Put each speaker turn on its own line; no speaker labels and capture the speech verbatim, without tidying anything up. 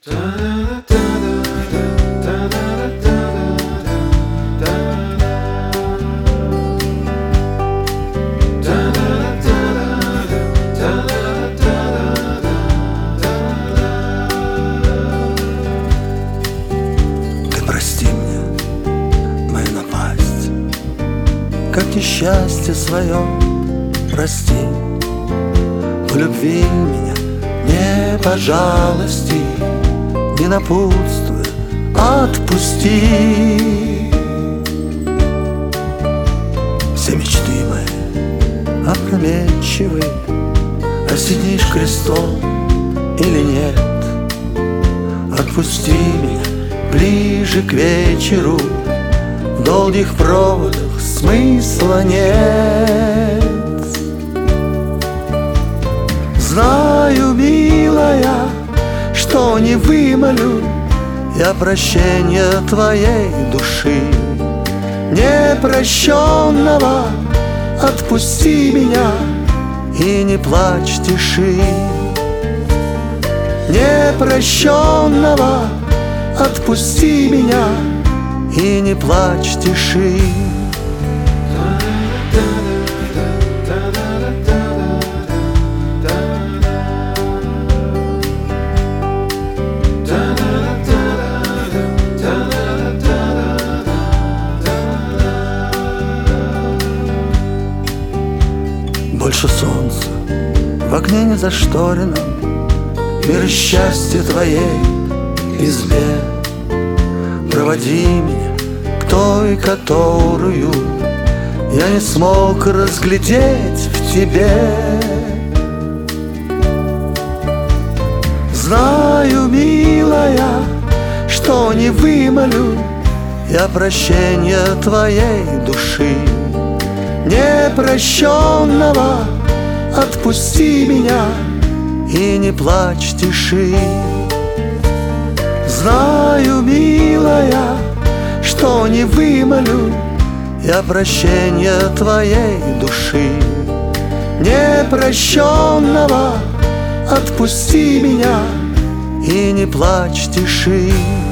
Прости мне мою напасть, как несчастье свое прости. В любви меня не пожалости, не напутствуя, отпусти. Все мечты мои опрометчивы, осенишь крестом или нет? Отпусти меня ближе к вечеру, в долгих проводах смысла нет. Знаю, милая, что не вымолю я прощения твоей души непрощенного. Отпусти меня и не плачь, тиши. Непрощенного отпусти меня и не плачь, тиши. Больше солнца в окне не зашторено, мир счастья твоей избе. Проводи меня к той, которую я не смог разглядеть в тебе. Знаю, милая, что не вымолю я прощения твоей души непрощенного. Отпусти меня и не плачь, тиши. Знаю, милая, что не вымолю я прощения твоей души непрощенного. Отпусти меня и не плачь, тиши.